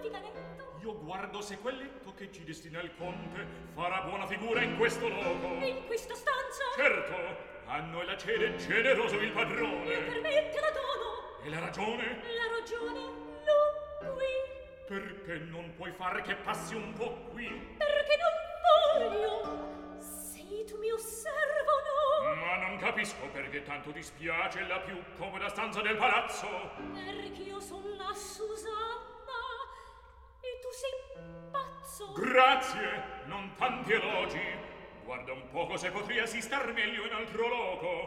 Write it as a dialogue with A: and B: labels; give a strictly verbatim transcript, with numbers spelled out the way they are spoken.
A: figanetto.
B: Io guardo se quel letto che ci destina il conte farà buona figura in questo loco.
A: E in questa stanza?
B: Certo, a noi la cede generoso il padrone.
A: Io permette la dono.
B: E la ragione?
A: La ragione lo qui.
B: Perché non puoi fare che passi un po' qui?
A: Perché non voglio. Sei tu mio servo, no?
B: Ma non capisco perché tanto dispiace la più comoda stanza del palazzo.
A: Perché io son la Susanna e tu sei pazzo.
B: Grazie, non tanti elogi. Guarda un poco se potria si star meglio in altro loco.